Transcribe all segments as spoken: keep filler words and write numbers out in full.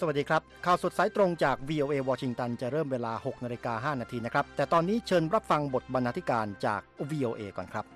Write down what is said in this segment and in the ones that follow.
วัสดีครับข่าวสดสายตรงจาก วี โอ เอ วอชิงตันจะเริ่มเวลา หกนาฬิกาห้านาทีนะครับแต่ตอนนี้เชิญรับฟังบทบรรณาธิการจาก วี โอ เอ ก่อนครับ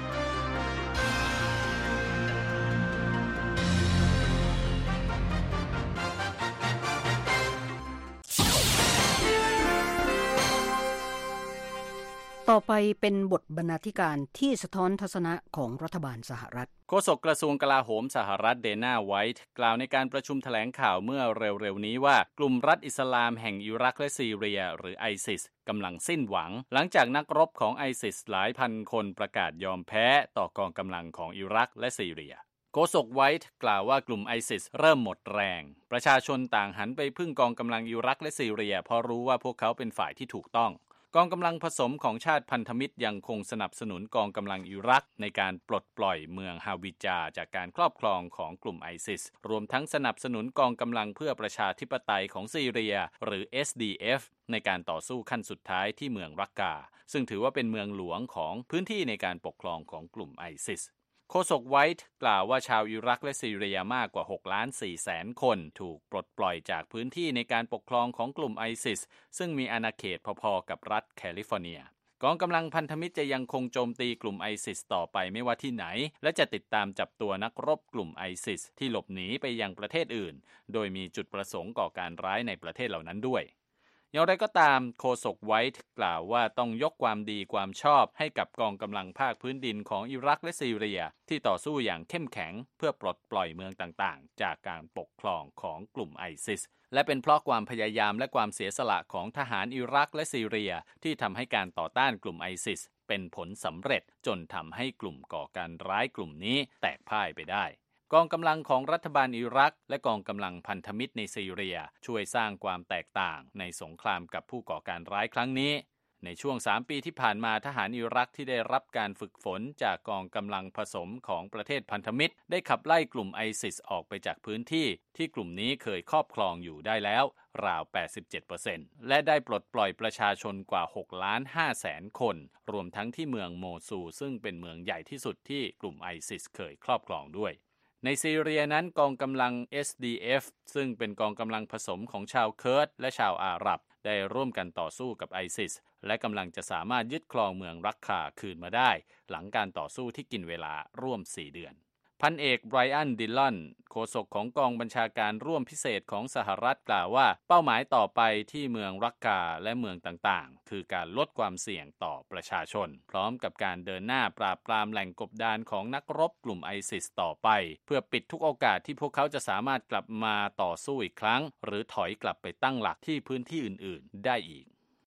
ต่อไปเป็นบทบรรณาธิการที่สะท้อนทัศนะของรัฐบาลสหรัฐโฆษกกระทรวงกลาโหมสหรัฐเดน่าไวท์กล่าวในการประชุมแถลงข่าวเมื่อเร็วๆนี้ว่ากลุ่มรัฐอิสลามแห่งอิรักและซีเรียหรือไอซิสกำลังสิ้นหวังหลังจากนักรบของไอซิสหลายพันคนประกาศยอมแพ้ต่อกองกำลังของอิรักและซีเรียโฆษกไวท์กล่าวว่ากลุ่มไอซิสเริ่มหมดแรงประชาชนต่างหันไปพึ่งกองกำลังอิรักและซีเรียเพราะรู้ว่าพวกเขาเป็นฝ่ายที่ถูกต้องกองกำลังผสมของชาติพันธมิตรยังคงสนับสนุนกองกำลังอิรักในการปลดปล่อยเมืองฮาวิจาจากการครอบครองของกลุ่มไอซิสรวมทั้งสนับสนุนกองกำลังเพื่อประชาธิปไตยของซีเรียหรือ เอส ดี เอฟ ในการต่อสู้ขั้นสุดท้ายที่เมืองรักกาซึ่งถือว่าเป็นเมืองหลวงของพื้นที่ในการปกครองของกลุ่มไอซิสโฆษกไวท์กล่าวว่าชาวอิรักและซีเรียมากกว่า หกล้านสี่แสน คนถูกปลดปล่อยจากพื้นที่ในการปกครองของกลุ่มไอซิสซึ่งมีอาณาเขตพอๆกับรัฐแคลิฟอร์เนียกองกำลังพันธมิตรจะยังคงโจมตีกลุ่มไอซิสต่อไปไม่ว่าที่ไหนและจะติดตามจับตัวนักรบกลุ่มไอซิสที่หลบหนีไปยังประเทศอื่นโดยมีจุดประสงค์ก่อการร้ายในประเทศเหล่านั้นด้วยอย่างไรก็ตามโฆษกไวท์กล่าวว่าต้องยกความดีความชอบให้กับกองกำลังภาคพื้นดินของอิรักและซีเรียที่ต่อสู้อย่างเข้มแข็งเพื่อปลดปล่อยเมืองต่างๆจากการปกครองของกลุ่มไอซิสและเป็นเพราะความพยายามและความเสียสละของทหารอิรักและซีเรียที่ทำให้การต่อต้านกลุ่มไอซิสเป็นผลสำเร็จจนทำให้กลุ่มก่อการร้ายกลุ่มนี้แตกพ่ายไปได้กองกำลังของรัฐบาลอิรักและกองกำลังพันธมิตรในซีเรียช่วยสร้างความแตกต่างในสงครามกับผู้ก่อการร้ายครั้งนี้ในช่วงสามปีที่ผ่านมาทหารอิรักที่ได้รับการฝึกฝนจากกองกำลังผสมของประเทศพันธมิตรได้ขับไล่กลุ่มไอซิสออกไปจากพื้นที่ที่กลุ่มนี้เคยครอบครองอยู่ได้แล้วราว แปดสิบเจ็ดเปอร์เซ็นต์ และได้ปลดปล่อยประชาชนกว่า หกล้านห้าแสน คนรวมทั้งที่เมืองโมซูลซึ่งเป็นเมืองใหญ่ที่สุดที่กลุ่มไอซิสเคยครอบครองด้วยในซีเรียนั้นกองกำลัง เอส ดี เอฟ ซึ่งเป็นกองกำลังผสมของชาวเคิร์ดและชาวอาหรับได้ร่วมกันต่อสู้กับไอซิสและกำลังจะสามารถยึดครองเมืองรักคาคืนมาได้หลังการต่อสู้ที่กินเวลาร่วมสี่เดือนพันเอกไบรอันดิลลอนโฆษกของกองบัญชาการร่วมพิเศษของสหรัฐกล่าวว่าเป้าหมายต่อไปที่เมืองรักกาและเมืองต่างๆคือการลดความเสี่ยงต่อประชาชนพร้อมกับการเดินหน้าปราบปรามแหล่งกบดานของนักรบกลุ่มไอซิสต่อไปเพื่อปิดทุกโอกาสที่พวกเขาจะสามารถกลับมาต่อสู้อีกครั้งหรือถอยกลับไปตั้งหลักที่พื้นที่อื่นๆได้อีก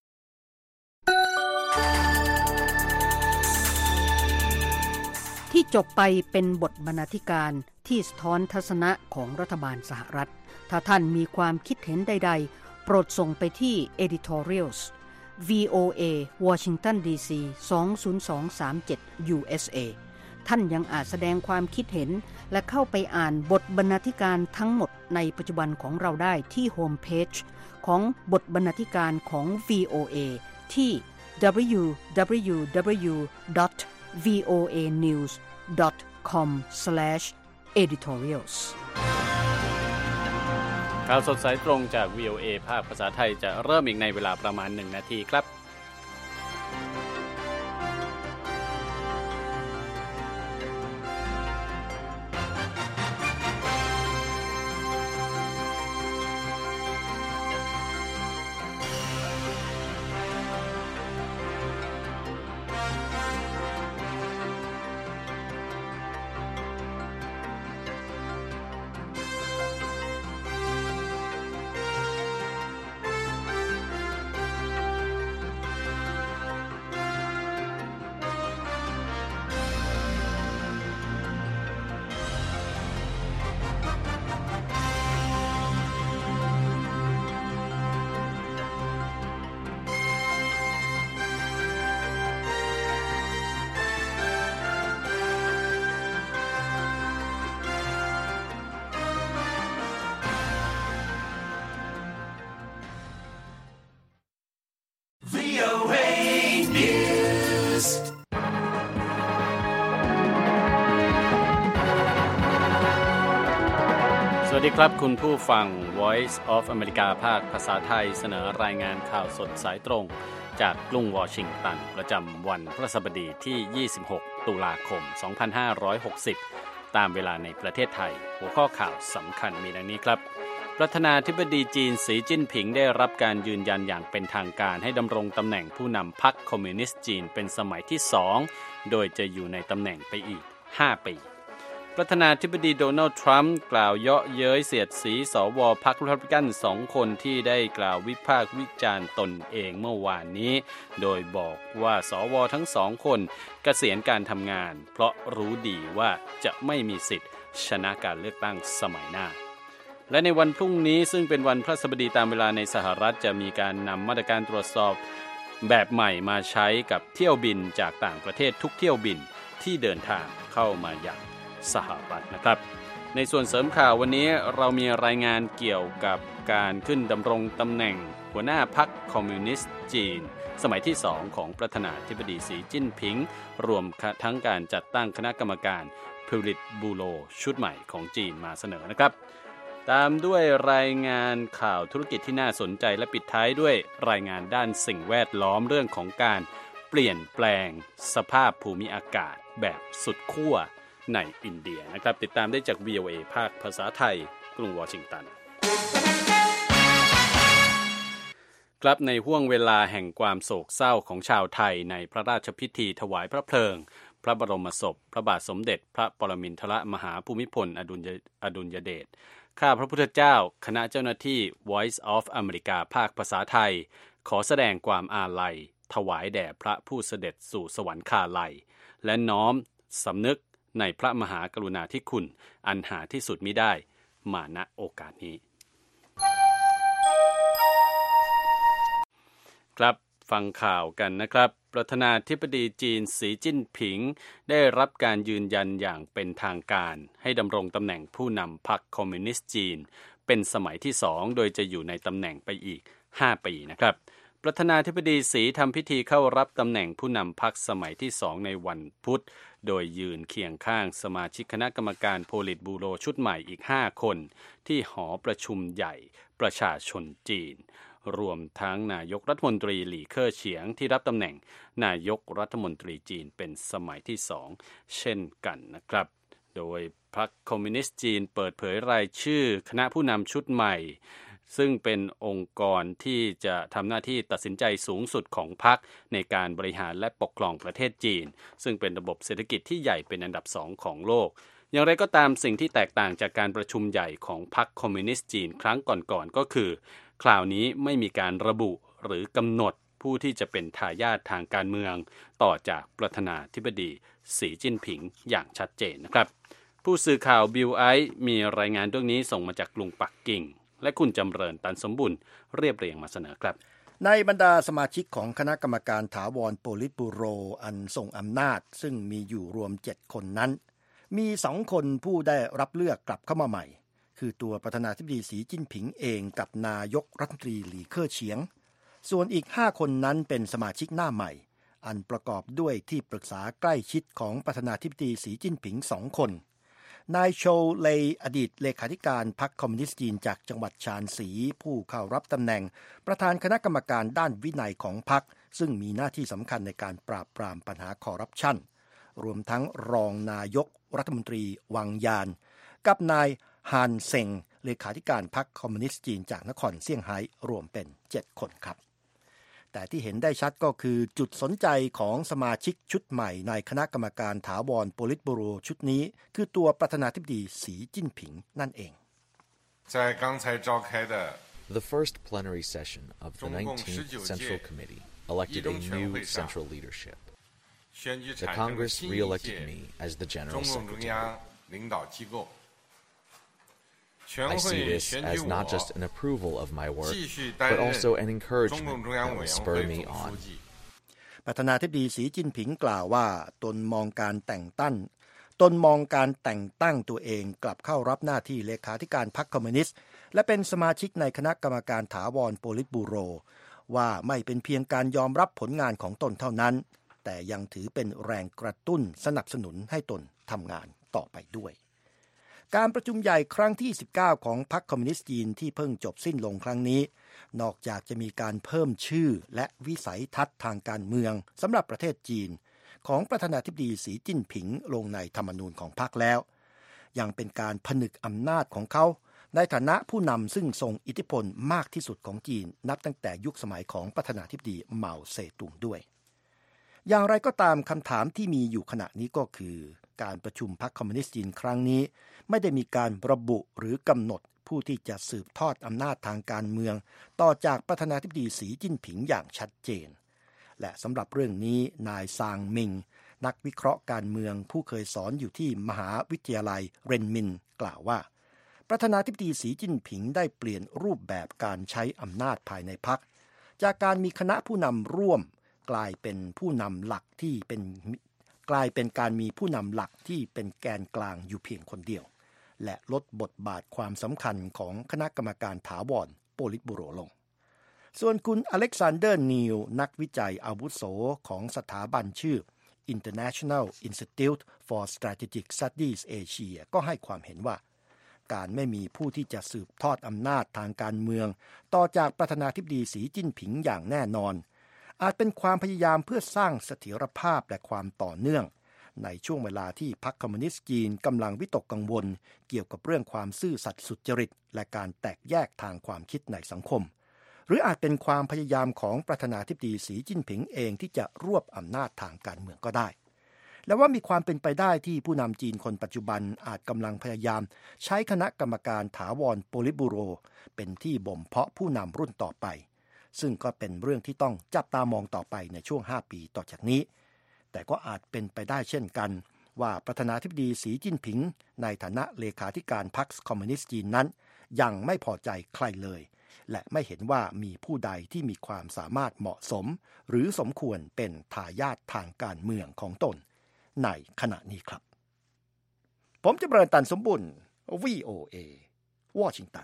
ที่จบไปเป็นบทบรรณาธิการที่สะท้อนทัศนะของรัฐบาลสหรัฐถ้าท่านมีความคิดเห็นใดๆโปรดส่งไปที่ editorials วี โอ เอ Washington ดี ซี สอง ศูนย์ สอง สาม เจ็ด ยู เอส เอ ท่านยังอาจแสดงความคิดเห็นและเข้าไปอ่านบทบรรณาธิการทั้งหมดในปัจจุบันของเราได้ที่โฮมเพจของบทบรรณาธิการของ วี โอ เอ ที่ ดับเบิลยู ดับเบิลยู ดับเบิลยู ดอท วี โอ เอ นิวส์ ดอท คอม สแลช เอดิทอเรียลส์ข่าวสดสายตรงจาก วี โอ เอ ภาคภาษาไทยจะเริ่มอีกในเวลาประมาณหนึ่งนาทีครับวัสดีครับคุณผู้ฟัง Voice of America ภาคภาษาไทยเสนอรายงานข่าวสดสายตรงจากกรุงวอชิงตันประจำวันพฤหัสบดีที่ยี่สิบหกตุลาคมสองพันห้าร้อยหกสิบตามเวลาในประเทศไทยหัวข้อข่าวสำคัญมีดังนี้ครับประธานาธิบดีจีนสีจิ้นผิงได้รับการยืนยันอย่างเป็นทางการให้ดำรงตำแหน่งผู้นำพรรคคอมมิวนิสต์จีนเป็นสมัยที่สองโดยจะอยู่ในตำแหน่งไปอีกห้าปีประธานาธิบดีโดนัลด์ทรัมป์กล่าวเยาะเย้ยเสียดสีสวพรรครีพับลิกันสองคนที่ได้กล่าววิพากษ์วิจารณ์ตนเองเมื่อวานนี้โดยบอกว่าสวทั้งสองคนเกษียณการทำงานเพราะรู้ดีว่าจะไม่มีสิทธิ์ชนะการเลือกตั้งสมัยหน้าและในวันพรุ่งนี้ซึ่งเป็นวันพฤหัสบดีตามเวลาในสหรัฐจะมีการนำมาตรการตรวจสอบแบบใหม่มาใช้กับเที่ยวบินจากต่างประเทศทุกเที่ยวบินที่เดินทางเข้ามาอย่างสหรัฐนะครับในส่วนเสริมข่าววันนี้เรามีรายงานเกี่ยวกับการขึ้นดำรงตำแหน่งหัวหน้าพรรคคอมมิวนิสต์จีนสมัยที่สองของประธานาธิบดีสีจิ้นผิงรวมทั้งการจัดตั้งคณะกรรมการพิลิตบูโรชุดใหม่ของจีนมาเสนอนะครับตามด้วยรายงานข่าวธุรกิจที่น่าสนใจและปิดท้ายด้วยรายงานด้านสิ่งแวดล้อมเรื่องของการเปลี่ยนแปลงสภาพภูมิอากาศแบบสุดขั้วในอินเดียนะครับติดตามได้จาก วี โอ เอ ภาคภาษาไทยกรุงวอชิงตันครับในห้วงเวลาแห่งความโศกเศร้าของชาวไทยในพระราชพิธีถวายพระเพลิงพระบรมศพพระบาทสมเด็จพระปรมินทรมหาภูมิพลอดุลยอดุลยเดชข้าพระพุทธเจ้าคณะเจ้าหน้าที่ Voice of America ภาคภาษาไทยขอแสดงความอาลัยถวายแด่พระผู้เสด็จสู่สวรรคาลัยและน้อมสำนึกในพระมหากรุณาธิคุณอันหาที่สุดมิได้มาณโอกาสนี้ครับฟังข่าวกันนะครับประธานาธิบดีจีนสีจิ้นผิงได้รับการยืนยันอย่างเป็นทางการให้ดำรงตำแหน่งผู้นำพรรคคอมมิวนิสต์จีนเป็นสมัยที่สองโดยจะอยู่ในตำแหน่งไปอีกห้าปีนะครับประธานาธิบดีสีทำพิธีเข้ารับตำแหน่งผู้นำพรรคสมัยที่สองในวันพุธโดยยืนเคียงข้างสมาชิกคณะกรรมการโพลิตบูโรชุดใหม่อีกห้าคนที่หอประชุมใหญ่ประชาชนจีนรวมทั้งนายกรัฐมนตรีหลี่เค่อเฉียงที่รับตำแหน่งนายกรัฐมนตรีจีนเป็นสมัยที่สองเช่นกันนะครับโดยพรรคคอมมิวนิสต์จีนเปิดเผยรายชื่อคณะผู้นำชุดใหม่ซึ่งเป็นองค์กรที่จะทำหน้าที่ตัดสินใจสูงสุดของพรรคในการบริหารและปกครองประเทศจีนซึ่งเป็นระบบเศรษฐกิจที่ใหญ่เป็นอันดับสองของโลกอย่างไรก็ตามสิ่งที่แตกต่างจากการประชุมใหญ่ของพรรคคอมมิวนิสต์จีนครั้งก่อนๆก็คือคราวนี้ไม่มีการระบุหรือกำหนดผู้ที่จะเป็นทายาททางการเมืองต่อจากประธานาธิบดีสีจิ้นผิงอย่างชัดเจนนะครับผู้สื่อข่าวบิลไอซ์มีรายงานเรื่องนี้ส่งมาจากกรุงปักกิ่งและคุณจำเริญตันสมบุญเรียบเรียงมาเสนอครับในบรรดาสมาชิกของคณะกรรมการถาวรโพลิตบูโรอันทรงอำนาจซึ่งมีอยู่รวมเจ็ดคนนั้นมีสองคนผู้ได้รับเลือกกลับเข้ามาใหม่คือตัวประธานาธิบดีสีจิ้นผิงเองกับนายกรัฐมนตรีหลี่เค่อเฉียงส่วนอีกห้าคนนั้นเป็นสมาชิกหน้าใหม่อันประกอบด้วยที่ปรึกษาใกล้ชิดของประธานาธิบดีสีจิ้นผิงสองคนนายโชวเลย์อดีตเลขาธิการพรรคคอมมิวนิสต์จีนจากจังหวัดชานซีผู้เข้ารับตำแหน่งประธานคณะกรรมการด้านวินัยของพรรคซึ่งมีหน้าที่สำคัญในการปราบปรามปัญหาคอร์รัปชันรวมทั้งรองนายกรัฐมนตรีวังยานกับนายฮานเซ็งเลขาธิการพรรคคอมมิวนิสต์จีนจากนครเซี่ยงไฮ้รวมเป็นเจ็ดคนครับแต่ที่เห็นได้ชัดก็คือจุดสนใจของสมาชิกชุดใหม่ในคณะกรรมการถาวรโพลิตบูโรชุดนี้คือตัวประธานาธิบดีสีจิ้นผิงนั่นเอง The first plenary session of the nineteenth Central Committee elected a new central leadership. The Congress re-elected me as the General Secretary.I see this as not just an approval of my work, but also an encouragement that will spur me on. ประธานาธิบดีสีจิ้นผิงกล่าวว่าตนมองการแต่งตั้งตนมองการแต่งตั้งตัวเองกลับเข้ารับหน้าที่เลขาธิการพรรคคอมมิวนิสต์และเป็นสมาชิกในคณะกรรมการถาวรโพลิตบูโรว่าไม่เป็นเพียงการยอมรับผลงานของตนเท่านั้นแต่ยังถือเป็นแรงกระตุ้นสนับสนุนให้ตนทำงานต่อไปด้วยการประชุมใหญ่ครั้งที่สิบเก้าของพรรคคอมมิวนิสต์จีนที่เพิ่งจบสิ้นลงครั้งนี้นอกจากจะมีการเพิ่มชื่อและวิสัยทัศน์ทางการเมืองสำหรับประเทศจีนของประธานาธิบดีสีจิ้นผิงลงในธรรมนูญของพรรคแล้วยังเป็นการผนึกอำนาจของเขาในฐานะผู้นำซึ่งทรงอิทธิพลมากที่สุดของจีนนับตั้งแต่ยุคสมัยของประธานาธิบดีเหมาเซตุงด้วยอย่างไรก็ตามคำถามที่มีอยู่ขณะนี้ก็คือการประชุมพรรคคอมมิวนิสต์จีนครั้งนี้ไม่ได้มีการระบุหรือกำหนดผู้ที่จะสืบทอดอำนาจทางการเมืองต่อจากประธานาธิบดีสีจิ้นผิงอย่างชัดเจนและสำหรับเรื่องนี้นายซางมิงนักวิเคราะห์การเมืองผู้เคยสอนอยู่ที่มหาวิทยาลัยเรนมินกล่าวว่าประธานาธิบดีสีจิ้นผิงได้เปลี่ยนรูปแบบการใช้อำนาจภายในพรรคจากการมีคณะผู้นำร่วมกลายเป็นผู้นำหลักที่เป็นกลายเป็นการมีผู้นำหลักที่เป็นแกนกลางอยู่เพียงคนเดียวและลดบทบาทความสำคัญของคณะกรรมการถาวรโปลิตบูโรลงส่วนคุณอเล็กซานเดอร์นีลนักวิจัยอาวุโสของสถาบันชื่อ International Institute for Strategic Studies Asia ก็ให้ความเห็นว่าการไม่มีผู้ที่จะสืบทอดอำนาจทางการเมืองต่อจากประธานาธิบดีสีจิ้นผิงอย่างแน่นอนอาจเป็นความพยายามเพื่อสร้างเสถียรภาพและความต่อเนื่องในช่วงเวลาที่พรรคคอมมิวนิสต์จีนกำลังวิตกกังวลเกี่ยวกับเรื่องความซื่อสัตย์สุจริตและการแตกแยกทางความคิดในสังคมหรืออาจเป็นความพยายามของประธานาธิบดีสีจิ้นผิงเองที่จะรวบอำนาจทางการเมืองก็ได้และว่ามีความเป็นไปได้ที่ผู้นำจีนคนปัจจุบันอาจกำลังพยายามใช้คณะกรรมการถาวรโปลิตบูโรเป็นที่บ่มเพาะผู้นำรุ่นต่อไปซึ่งก็เป็นเรื่องที่ต้องจับตามองต่อไปในช่วงห้าปีต่อจากนี้แต่ก็อาจเป็นไปได้เช่นกันว่าประธานาธิบดีสีจิ้นผิงในฐานะเลขาธิการพรรคคอมมิวนิสต์จีนนั้นยังไม่พอใจใครเลยและไม่เห็นว่ามีผู้ใดที่มีความสามารถเหมาะสมหรือสมควรเป็นทายาททางการเมืองของตนในขณะนี้ครับผมจำเริญตันสมบุญ วี โอ เอ วอชิงตัน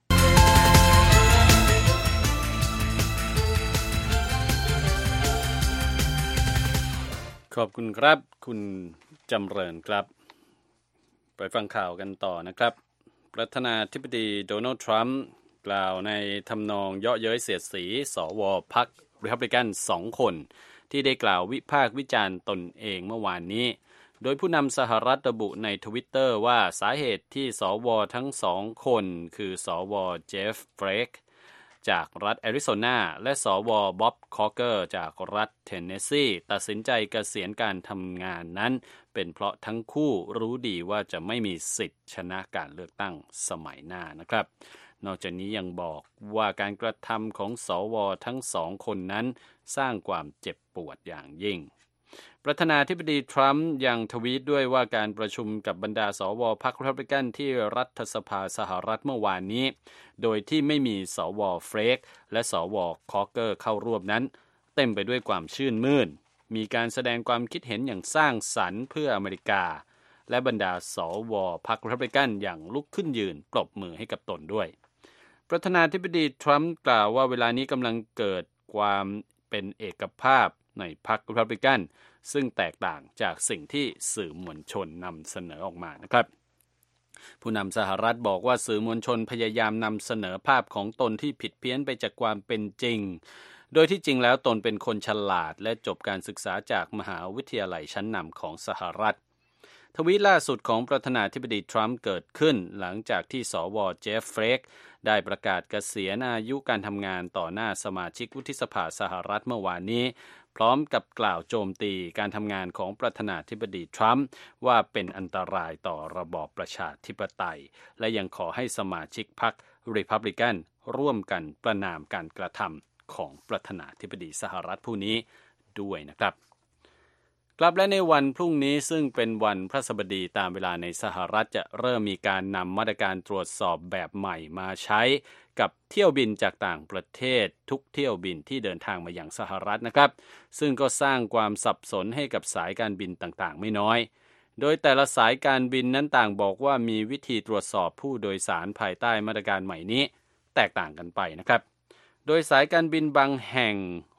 ขอบคุณครับคุณจำเริญครับไปฟังข่าวกันต่อนะครับประธานาธิบดีโดนัลด์ทรัมป์กล่าวในทำนองเยาะเย้ยเสียดสีสวพรรครีพับลิกันสองคนที่ได้กล่าววิพากษ์วิจารณ์ตนเองเมื่อวานนี้โดยผู้นำสหรัฐระบุใน Twitter ว่าสาเหตุที่สวทั้งสองคนคือสวเจฟเฟรกจากรัฐแอริโซนาและสวบ๊อบคอเกอร์จากรัฐเทนเนสซีตัดสินใจเกษียณการทำงานนั้นเป็นเพราะทั้งคู่รู้ดีว่าจะไม่มีสิทธิ์ชนะการเลือกตั้งสมัยหน้านะครับนอกจากนี้ยังบอกว่าการกระทำของสวทั้งสองคนนั้นสร้างความเจ็บปวดอย่างยิ่งประธานาธิบดีทรัมป์ยังทวีตด้วยว่าการประชุมกับบรรดาสวพรรครีพับลิกันที่รัฐสภาสหรัฐเมื่อวานนี้โดยที่ไม่มีสวเฟรกและสวคอเกอร์เข้าร่วมนั้นเต็มไปด้วยความชื่นมื่นมีการแสดงความคิดเห็นอย่างสร้างสรรค์เพื่ออเมริกาและบรรดาสวพรรครีพับลิกันอย่างลุกขึ้นยืนปรบมือให้กับตนด้วยประธานาธิบดีทรัมป์กล่าวว่าเวลานี้กำลังเกิดความเป็นเอกภาพในพรรครีพับลิกันซึ่งแตกต่างจากสิ่งที่สื่อมวลชนนำเสนอออกมานะครับผู้นำสหรัฐบอกว่าสื่อมวลชนพยายามนำเสนอภาพของตนที่ผิดเพี้ยนไปจากความเป็นจริงโดยที่จริงแล้วตนเป็นคนฉลาดและจบการศึกษาจากมหาวิทยาลัยชั้นนำของสหรัฐทวีตล่าสุดของประธานาธิบดีทรัมป์เกิดขึ้นหลังจากที่สวเจฟเฟรกได้ประกาศเกษียณอายุการทำงานต่อหน้าสมาชิกวุฒิสภาสหรัฐเมื่อวานนี้พร้อมกับกล่าวโจมตีการทำงานของประธานาธิบดีทรัมป์ว่าเป็นอันตรายต่อระบอบประชาธิปไตยและยังขอให้สมาชิกพรรครีพับลิกันร่วมกันประณามการกระทำของประธานาธิบดีสหรัฐผู้นี้ด้วยนะครับกลับและในวันพรุ่งนี้ซึ่งเป็นวันพฤหัสบดีตามเวลาในสหรัฐจะเริ่มมีการนำมาตรการตรวจสอบแบบใหม่มาใช้กับเที่ยวบินจากต่างประเทศทุกเที่ยวบินที่เดินทางมาอย่างสหรัฐนะครับซึ่งก็สร้างความสับสนให้กับสายการบินต่างๆไม่น้อยโดยแต่ละสายการบินนั้นต่างบอกว่ามีวิธีตรวจสอบผู้โดยสารภายใต้มาตรการใหม่นี้แตกต่างกันไปนะครับโดยสายการบินบางแห่ง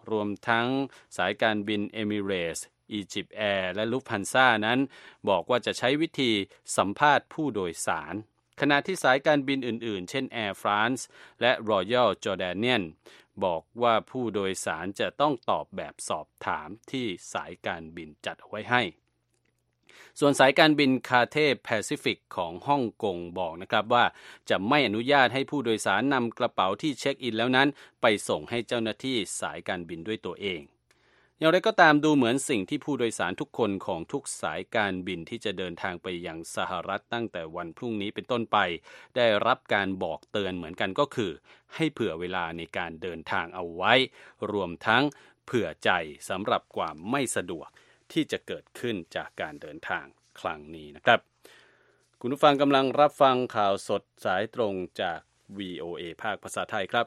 รวมทั้งสายการบินเอมิเรตส์อียิปต์แอร์และลุฟต์ฮันซ่านั้นบอกว่าจะใช้วิธีสัมภาษณ์ผู้โดยสารขณะที่สายการบินอื่นๆเช่น Air France และ Royal Jordanian บอกว่าผู้โดยสารจะต้องตอบแบบสอบถามที่สายการบินจัดเอาไว้ให้ส่วนสายการบินคาเทแปซิฟิกของฮ่องกงบอกนะครับว่าจะไม่อนุญาตให้ผู้โดยสารนำกระเป๋าที่เช็คอินแล้วนั้นไปส่งให้เจ้าหน้าที่สายการบินด้วยตัวเองอย่างไรก็ตามดูเหมือนสิ่งที่ผู้โดยสารทุกคนของทุกสายการบินที่จะเดินทางไปยังสหรัฐตั้งแต่วันพรุ่งนี้เป็นต้นไปได้รับการบอกเตือนเหมือนกันก็คือให้เผื่อเวลาในการเดินทางเอาไว้รวมทั้งเผื่อใจสำหรับความไม่สะดวกที่จะเกิดขึ้นจากการเดินทางครั้งนี้นะครับคุณผู้ฟังกำลังรับฟังข่าวสดสายตรงจาก วี โอ เอ ภาคภาษาไทยครับ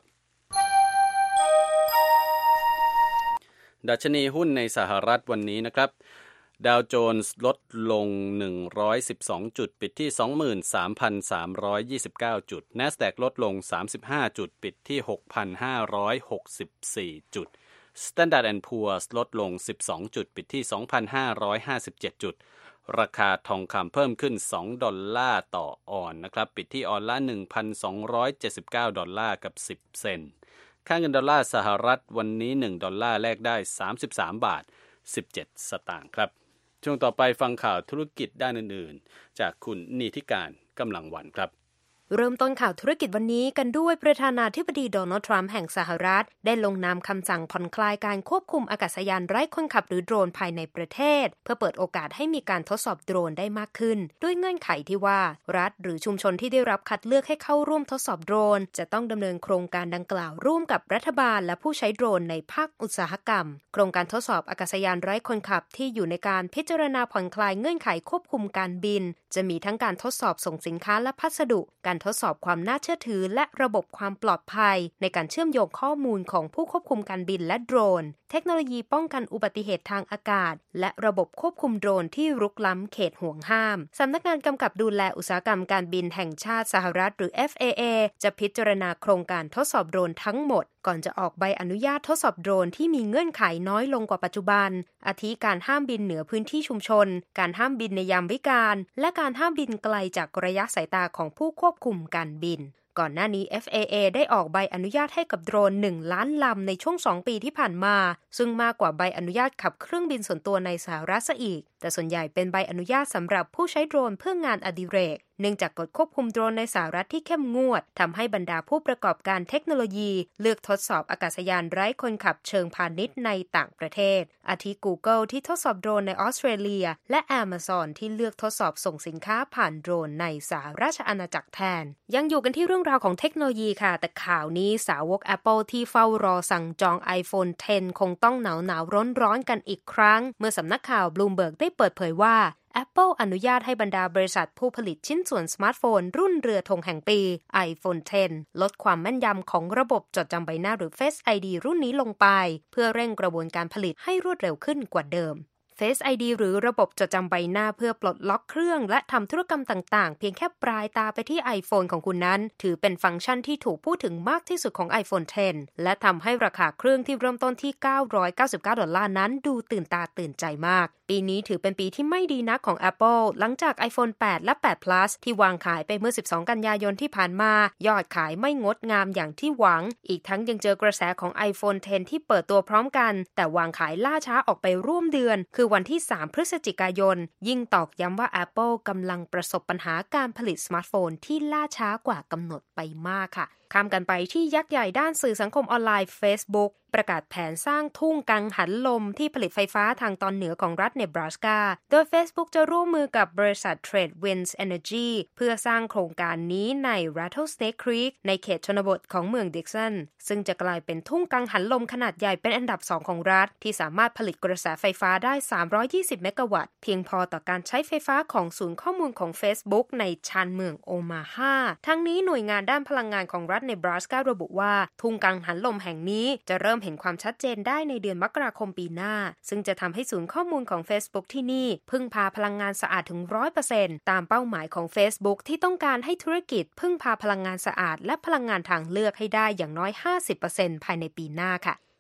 ดัชนีหุ้นในสหรัฐวันนี้นะครับดาวโจนส์ลดลงหนึ่งร้อยสิบสองจุดปิดที่ สองหมื่นสามพันสามร้อยยี่สิบเก้า จุด NASDAQ ลดลงสามสิบห้าจุดปิดที่ หกพันห้าร้อยหกสิบสี่ จุด Standard แอนด์ Poor's ลดลงสิบสองจุดปิดที่ สองพันห้าร้อยห้าสิบเจ็ด จุดราคาทองคำเพิ่มขึ้นสองดอลลาร์ต่อออนซ์นะครับปิดที่ออนซ์ละ หนึ่งพันสองร้อยเจ็ดสิบเก้า ดอลลาร์กับสิบเซนต์ค่าเงินดอลลาร์สหรัฐวันนี้หนึ่งดอลลาร์แลกได้สามสิบสามบาทสิบเจ็ดสตางค์ครับช่วงต่อไปฟังข่าวธุรกิจด้านอื่นๆจากคุณนิติการกำลังวันครับเริ่มต้นข่าวธุรกิจวันนี้กันด้วยประธานาธิบดีโดนัลด์ทรัมป์แห่งสหรัฐได้ลงนามคำสั่งผ่อนคลายการควบคุมอากาศยานไร้คนขับหรือโดรนภายในประเทศเพื่อเปิดโอกาสให้มีการทดสอบโดรนได้มากขึ้นด้วยเงื่อนไขที่ว่ารัฐหรือชุมชนที่ได้รับคัดเลือกให้เข้าร่วมทดสอบโดรนจะต้องดำเนินโครงการดังกล่าวร่วมกับรัฐบาลและผู้ใช้โดรนในภาคอุตสาหกรรมโครงการทดสอบอากาศยานไร้คนขับที่อยู่ในการพิจารณาผ่อนคลายเงื่อนไขควบคุมการบินจะมีทั้งการทดสอบส่งสินค้าและพัสดุการทดสอบความน่าเชื่อถือและระบบความปลอดภัยในการเชื่อมโยงข้อมูลของผู้ควบคุมการบินและโดรนเทคโนโลยีป้องกันอุบัติเหตุทางอากาศและระบบควบคุมโดรนที่รุกล้ำเขตห่วงห้ามสำนักงานกำกับดูแลอุตสาหกรรมการบินแห่งชาติสหรัฐหรือ เอฟ เอ เอ จะพิจารณาโครงการทดสอบโดรนทั้งหมดก่อนจะออกใบอนุญาตทดสอบโดรนที่มีเงื่อนไขน้อยลงกว่าปัจจุบันอาทิการห้ามบินเหนือพื้นที่ชุมชนการห้ามบินในยามวิกาลและการห้ามบินไกลจากระยะสายตาของผู้ควบคุมการบินก่อนหน้านี้ เอฟ เอ เอ ได้ออกใบอนุญาตให้กับโดรนหนึ่งล้านลำในช่วงสองปีที่ผ่านมาซึ่งมากกว่าใบอนุญาตขับเครื่องบินส่วนตัวในสหรัฐซะอีกแต่ส่วนใหญ่เป็นใบอนุญาตสำหรับผู้ใช้โดรนเพื่องานอดิเรกเนื่องจากกฎควบคุมโดรนในสหรัฐที่เข้มงวดทำให้บรรดาผู้ประกอบการเทคโนโลยีเลือกทดสอบอากาศยานไร้คนขับเชิงพาณิชย์ในต่างประเทศอาทิ Google ที่ทดสอบโดรนในออสเตรเลียและ Amazon ที่เลือกทดสอบส่งสินค้าผ่านโดรนในสหราชอาณาจักรแทนยังอยู่กันที่เรื่องราวของเทคโนโลยีค่ะแต่ข่าวนี้สาวก Apple ที่เฝ้ารอสั่งจอง iPhone เท็น คงต้องหนาวหนาวร้อนร้อนกันอีกครั้งเมื่อสำนักข่าว Bloomberg ได้เปิดเผยว่า Apple อนุญาตให้บรรดาบริษัทผู้ผลิตชิ้นส่วนสมาร์ทโฟนรุ่นเรือธงแห่งปี iPhone เท็น ลดความแม่นยำของระบบจดจำใบหน้าหรือ Face ไอ ดี รุ่นนี้ลงไปเพื่อเร่งกระบวนการผลิตให้รวดเร็วขึ้นกว่าเดิมFace ไอ ดี หรือระบบจดจำใบหน้าเพื่อปลดล็อกเครื่องและทำธุรกรรมต่างๆเพียงแค่ปลายตาไปที่ iPhone ของคุณนั้นถือเป็นฟังก์ชันที่ถูกพูดถึงมากที่สุดของ iPhone เท็น และทำให้ราคาเครื่องที่เริ่มต้นที่เก้าร้อยเก้าสิบเก้าดอลลาร์นั้นดูตื่นตาตื่นใจมากปีนี้ถือเป็นปีที่ไม่ดีนักของ Apple หลังจาก iPhone แปดและ แปด Plus ที่วางขายไปเมื่อสิบสองกันยายนที่ผ่านมายอดขายไม่งดงามอย่างที่หวังอีกทั้งยังเจอกระแสของ iPhone เท็น ที่เปิดตัวพร้อมกันแต่วางขายล่าช้าออกไปร่วมเดือนคือวันที่สามพฤศจิกายนยิ่งตอกย้ำว่า Apple กำลังประสบปัญหาการผลิตสมาร์ทโฟนที่ล่าช้ากว่ากำหนดไปมากค่ะข้ามกันไปที่ยักษ์ใหญ่ด้านสื่อสังคมออนไลน์ Facebook ประกาศแผนสร้างทุ่งกังหันลมที่ผลิตไฟฟ้าทางตอนเหนือของรัฐเนบราสกาโดย Facebook จะร่วมมือกับบริษัท Trade Winds Energy เพื่อสร้างโครงการนี้ใน Rattlesnake Creek ในเขตชนบทของเมืองดิกสันซึ่งจะกลายเป็นทุ่งกังหันลมขนาดใหญ่เป็นอันดับสองของรัฐที่สามารถผลิตกระแสไฟฟ้าได้สามร้อยยี่สิบเมกะวัตต์เพียงพอต่อการใช้ไฟฟ้าของศูนย์ข้อมูลของ Facebook ในชานเมืองโอมาฮาทั้งนี้หน่วยงานด้านพลังงานของรัฐเนบราสการะบุว่าทุ่งกังหันลมแห่งนี้จะเริ่มเห็นความชัดเจนได้ในเดือนมกราคมปีหน้าซึ่งจะทำให้ศูนย์ข้อมูลของ Facebook ที่นี่พึ่งพาพลังงานสะอาดถึง ร้อยเปอร์เซ็นต์ ตามเป้าหมายของ Facebook ที่ต้องการให้ธุรกิจพึ่งพาพลังงานสะอาดและพลังงานทางเลือกให้ได้อย่างน้อย ห้าสิบเปอร์เซ็นต์ ภายในปีหน้าค่ะ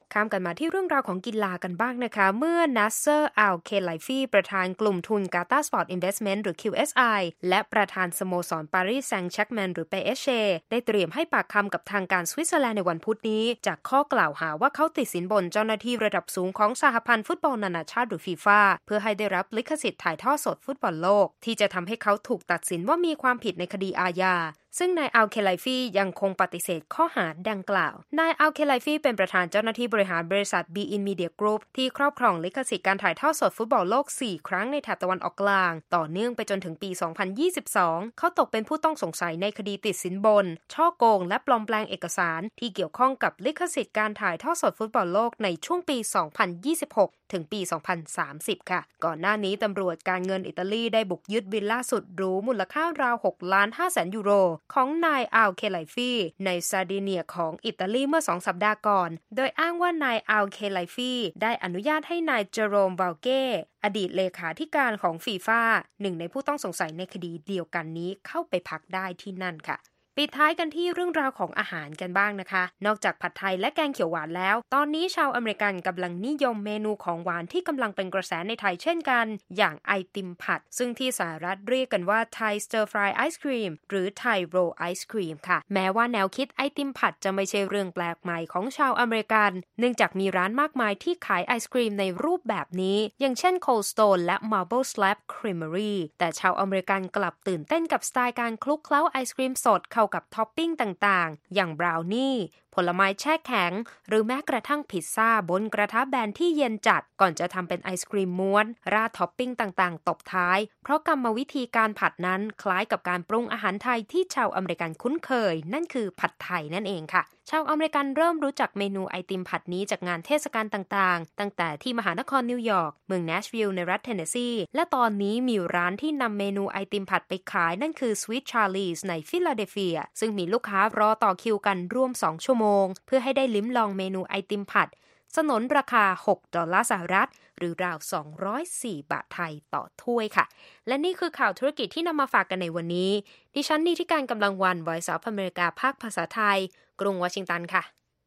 ข้ามกันมาที่เรื่องราวของกีฬากันบ้างนะคะเมื่อ Nasser Al-Khelaifi ประธานกลุ่มทุน Qatar Sport Investment หรือ คิว เอส ไอ และประธานสโมสร Paris Saint-Germain หรือ พี เอส จี ได้เตรียมให้ปากคำกับทางการสวิตเซอร์แลนด์ในวันพุธนี้จากข้อกล่าวหาว่าเขาติดสินบนเจ้าหน้าที่ระดับสูงของสหพันธ์ฟุตบอลนานาชาติหรือฟีฟ่าเพื่อให้ได้รับลิขสิทธิ์ถ่ายทอดสดฟุตบอลโลกที่จะทำให้เขาถูกตัดสินว่ามีความผิดในคดีอาญาซึ่งนายอัลเคไลฟียังคงปฏิเสธข้อหาดังกล่าวนายอัลเคไลฟีเป็นประธานเจ้าหน้าที่บริหารบริษัท บี อิน Media Group ที่ครอบครองลิขสิทธิ์การถ่ายทอดสดฟุตบอลโลกสี่ครั้งในแถบตะวันออกกลางต่อเนื่องไปจนถึงปี สองพันยี่สิบสอง เขาตกเป็นผู้ต้องสงสัยในคดีติดสินบนช่อโกงและปลอมแปลงเอกสารที่เกี่ยวข้องกับลิขสิทธิ์การถ่ายทอดสดฟุตบอลโลกในช่วงปี สองพันยี่สิบหกถึงปี สองพันสามสิบ ค่ะก่อนหน้านี้ตำรวจการเงินอิตาลีได้บุกยึดวิลล่าสุดหรูมูลค่าราว หกล้านห้าแสนยูโรของนายอัลเคไลฟีในซาร์ดิเนียของอิตาลีเมื่อสองสัปดาห์ก่อนโดยอ้างว่านายอัลเคไลฟีได้อนุญาตให้นายเจโรมวาลเก้อดีตเลขาธิการของฟีฟ่าหนึ่งในผู้ต้องสงสัยในคดีเดียวกันนี้เข้าไปพักได้ที่นั่นค่ะปิดท้ายกันที่เรื่องราวของอาหารกันบ้างนะคะนอกจากผัดไทยและแกงเขียวหวานแล้วตอนนี้ชาวอเมริกันกำลังนิยมเมนูของหวานที่กำลังเป็นกระแสในไทยเช่นกันอย่างไอติมผัดซึ่งที่สหรัฐเรียกกันว่าไทยสเตอร์ฟรายไอศครีมหรือไทยโรลไอศครีมค่ะแม้ว่าแนวคิดไอติมผัดจะไม่ใช่เรื่องแปลกใหม่ของชาวอเมริกันเนื่องจากมีร้านมากมายที่ขายไอศครีมในรูปแบบนี้อย่างเช่น Cold Stone และ Marble Slab Creamery แต่ชาวอเมริกันกลับตื่นเต้นกับสไตล์การคลุกเคล้าไอศครีมสดเข้ากับท็อปปิ้งต่างๆอย่างบราวนี่ผลไม้แช่แข็งหรือแม้กระทั่งพิซซ่าบนกระทะแบนที่เย็นจัดก่อนจะทำเป็นไอศกรีมม้วนราดท็อปปิ้งต่างๆตบท้ายเพราะกรรมวิธีการผัดนั้นคล้ายกับการปรุงอาหารไทยที่ชาวอเมริกันคุ้นเคยนั่นคือผัดไทยนั่นเองค่ะชาวอเมริกันเริ่มรู้จักเมนูไอติมผัดนี้จากงานเทศกาลต่างๆตั้งแต่ที่มหานครนิวยอร์กเมืองแนชวิลล์ในรัฐเทนเนสซีและตอนนี้มีร้านที่นำเมนูไอติมผัดไปขายนั่นคือ Sweet Charlie's ในฟิลาเดลเฟียซึ่งมีลูกค้ารอต่อคิวกันร่วมสองชั่วโมงเพื่อให้ได้ลิ้มลองเมนูไอติมผัดสนนราคาหกดอลลาร์สหรัฐหรือราวสองร้อยสี่บาทไทยต่อถ้วยค่ะและนี่คือข่าวธุรกิจที่นำมาฝากกันในวันนี้ดิฉันนิติการกำลังวัน Voice of America ภาคภาษาไทยกรุงวอชิงตันค่ะ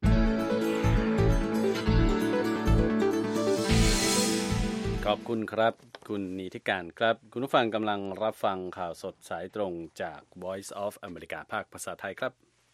ขอบคุณครับคุณนิติการครับคุณผู้ฟังกำลังรับฟังข่าวสดสายตรงจาก Voice of America ภาคภาษาไทยครับ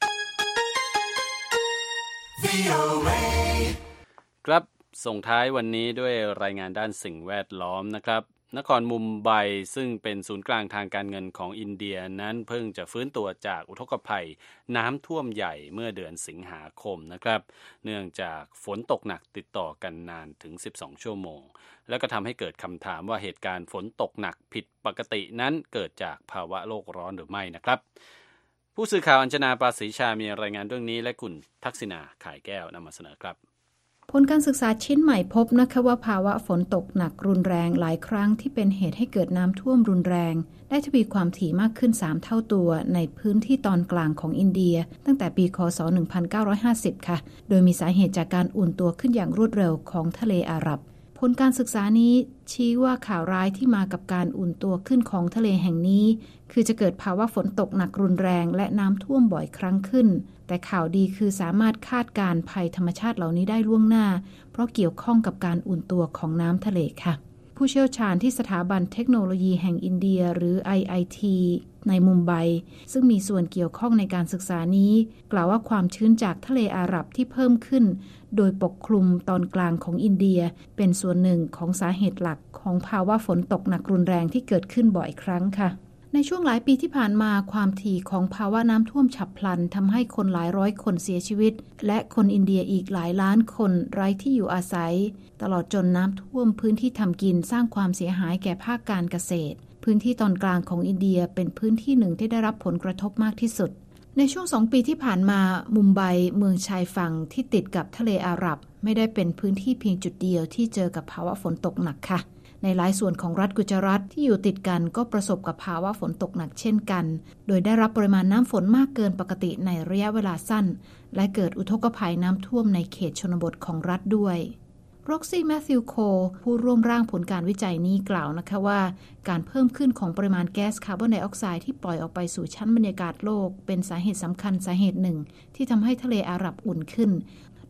ครับส่งท้ายวันนี้ด้วยรายงานด้านสิ่งแวดล้อมนะครับนครมุมไบซึ่งเป็นศูนย์กลางทางการเงินของอินเดียนั้นเพิ่งจะฟื้นตัวจากอุทกภัยน้ำท่วมใหญ่เมื่อเดือนสิงหาคมนะครับเนื่องจากฝนตกหนักติดต่อกันนานถึงสิบสองชั่วโมงแล้วก็ทำให้เกิดคำถามว่าเหตุการณ์ฝนตกหนักผิดปกตินั้นเกิดจากภาวะโลกร้อนหรือไม่นะครับผู้สื่อข่าวอัญชนาปาศรีชามีรายงานเรื่องนี้และคุณทักษิณาข่ายแก้วนำมาเสนอครับผลการศึกษาชิ้นใหม่พบนะคะว่าภาวะฝนตกหนักรุนแรงหลายครั้งที่เป็นเหตุให้เกิดน้ำท่วมรุนแรงได้ทวีความถี่มากขึ้นสามเท่าตัวในพื้นที่ตอนกลางของอินเดียตั้งแต่ปีค.ศ. หนึ่งพันเก้าร้อยห้าสิบค่ะโดยมีสาเหตุจากการอุ่นตัวขึ้นอย่างรวดเร็วของทะเลอาหรับผลการศึกษานี้ชี้ว่าข่าวร้ายที่มากับการอุ่นตัวขึ้นของทะเลแห่งนี้คือจะเกิดภาวะฝนตกหนักรุนแรงและน้ำท่วมบ่อยครั้งขึ้นแต่ข่าวดีคือสามารถคาดการณ์ภัยธรรมชาติเหล่านี้ได้ล่วงหน้าเพราะเกี่ยวข้องกับการอุ่นตัวของน้ำทะเลค่ะผู้เชี่ยวชาญที่สถาบันเทคโนโลยีแห่งอินเดียหรือ ไอ ไอ ที ในมุมไบซึ่งมีส่วนเกี่ยวข้องในการศึกษานี้กล่าวว่าความชื้นจากทะเลอาหรับที่เพิ่มขึ้นโดยปกคลุมตอนกลางของอินเดียเป็นส่วนหนึ่งของสาเหตุหลักของภาวะฝนตกหนักรุนแรงที่เกิดขึ้นบ่อยครั้งค่ะในช่วงหลายปีที่ผ่านมาความถี่ของภาวะน้ำท่วมฉับพลันทำให้คนหลายร้อยคนเสียชีวิตและคนอินเดียอีกหลายล้านคนไร้ที่อยู่อาศัยตลอดจนน้ำท่วมพื้นที่ทำกินสร้างความเสียหายแก่ภาคการเกษตรพื้นที่ตอนกลางของอินเดียเป็นพื้นที่หนึ่งที่ได้รับผลกระทบมากที่สุดในช่วงสองปีที่ผ่านมามุมไบเมืองชายฝั่งที่ติดกับทะเลอาหรับไม่ได้เป็นพื้นที่เพียงจุดเดียวที่เจอกับภาวะฝนตกหนักค่ะในหลายส่วนของรัฐกุจรัตที่อยู่ติดกันก็ประสบกับภาวะฝนตกหนักเช่นกันโดยได้รับปริมาณน้ำฝนมากเกินปกติในระยะเวลาสั้นและเกิดอุทกภัยน้ำท่วมในเขตชนบทของรัฐด้วยร็อกซี่แมทธิวโคผู้ร่วมร่างผลการวิจัยนี้กล่าวนะคะว่าการเพิ่มขึ้นของปริมาณแก๊สคาร์บอนไดออกไซด์ที่ปล่อยออกไปสู่ชั้นบรรยากาศโลกเป็นสาเหตุสำคัญสาเหตุหนึ่งที่ทำให้ทะเลอาหรับอุ่นขึ้น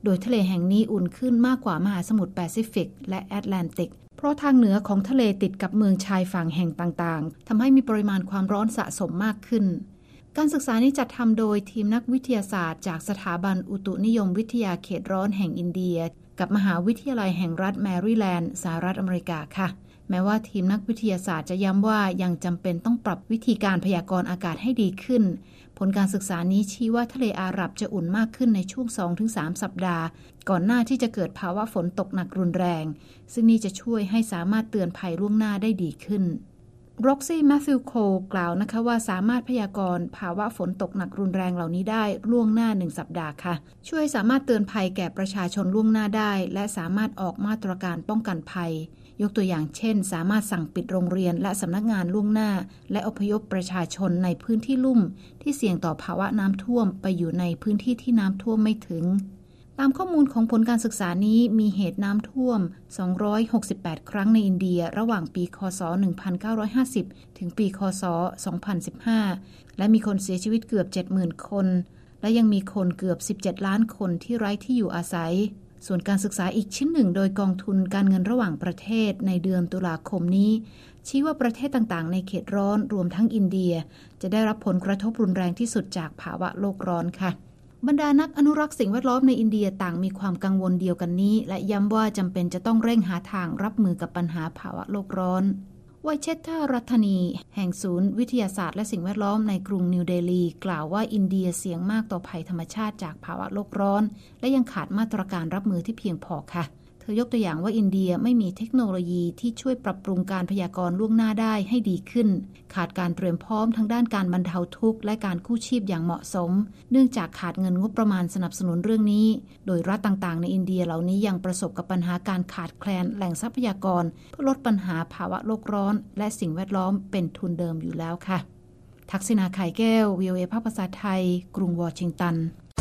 โดยทะเลแห่งนี้อุ่นขึ้นมากกว่ามหาสมุทรแปซิฟิกและแอตแลนติกเพราะทางเหนือของทะเลติดกับเมืองชายฝั่งแห่งต่างๆทำให้มีปริมาณความร้อนสะสมมากขึ้นการศึกษานี้จัดทำโดยทีมนักวิทยาศาสตร์จากสถาบันอุตุนิยมวิทยาเขตร้อนแห่งอินเดียกับมหาวิทยาลัยแห่งรัฐแมริแลนด์สหรัฐอเมริกาค่ะแม้ว่าทีมนักวิทยาศาสตร์จะย้ำว่ายังจำเป็นต้องปรับวิธีการพยากรณ์อากาศให้ดีขึ้นผลการศึกษานี้ชี้ว่าทะเลอาหรับจะอุ่นมากขึ้นในช่วง สองถึงสาม สัปดาห์ก่อนหน้าที่จะเกิดภาวะฝนตกหนักรุนแรงซึ่งนี่จะช่วยให้สามารถเตือนภัยล่วงหน้าได้ดีขึ้นร็อกซี่แมทธิวโคลกล่าวนะคะว่าสามารถพยากรณ์ภาวะฝนตกหนักรุนแรงเหล่านี้ได้ล่วงหน้าหนึ่งสัปดาห์ค่ะช่วยสามารถเตือนภัยแก่ประชาชนล่วงหน้าได้และสามารถออกมาตรการป้องกันภัยยกตัวอย่างเช่นสามารถสั่งปิดโรงเรียนและสำนักงานล่วงหน้าและอพยพประชาชนในพื้นที่ลุ่มที่เสี่ยงต่อภาวะน้ำท่วมไปอยู่ในพื้นที่ที่น้ำท่วมไม่ถึงตามข้อมูลของผลการศึกษานี้มีเหตุน้ำท่วมสองร้อยหกสิบแปดครั้งในอินเดียระหว่างปีคศหนึ่งพันเก้าร้อยห้าสิบถึงปีคศสองพันสิบห้าและมีคนเสียชีวิตเกือบ เจ็ดหมื่น คนและยังมีคนเกือบสิบเจ็ดล้านคนที่ไร้ที่อยู่อาศัยส่วนการศึกษาอีกชิ้นหนึ่งโดยกองทุนการเงินระหว่างประเทศในเดือนตุลาคมนี้ชี้ว่าประเทศต่างๆในเขตร้อนรวมทั้งอินเดียจะได้รับผลกระทบรุนแรงที่สุดจากภาวะโลกร้อนค่ะบรรดานักอนุรักษ์สิ่งแวดล้อมในอินเดียต่างมีความกังวลเดียวกันนี้และย้ำว่าจำเป็นจะต้องเร่งหาทางรับมือกับปัญหาภาวะโลกร้อนไวเชตเตอร์รัตนีแห่งศูนย์วิทยาศาสตร์และสิ่งแวดล้อมในกรุงนิวเดลีกล่าวว่าอินเดียเสี่ยงมากต่อภัยธรรมชาติจากภาวะโลกร้อนและยังขาดมาตรการรับมือที่เพียงพอค่ะเธอยกตัวอย่างว่าอินเดียไม่มีเทคโนโลยีที่ช่วยปรับปรุงการพยากรณ์ล่วงหน้าได้ให้ดีขึ้นขาดการเตรียมพร้อมทางด้านการบรรเทาทุกข์และการกู้ชีพอย่างเหมาะสมเนื่องจากขาดเงินงบประมาณสนับสนุนเรื่องนี้โดยรัฐต่างๆในอินเดียเหล่านี้ยังประสบกับปัญหาการขาดแคลนแหล่งทรัพยากรเพื่อลดปัญหาภาวะโลกร้อนและสิ่งแวดล้อมเป็นทุนเดิมอยู่แล้วค่ะทักษิณาไข่แก้ว วี โอ เอ ภาคภาษาไทยกรุงวอชิงตัน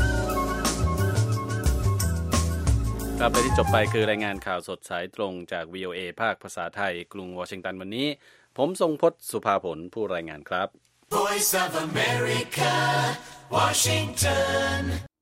ครับและที่จบไปคือรายงานข่าวสดสายตรงจาก วี โอ เอ ภาคภาษาไทยกรุงวอชิงตันวันนี้ผมทรงพจน์สุภาผลผู้รายงานครับ Voice of America Washington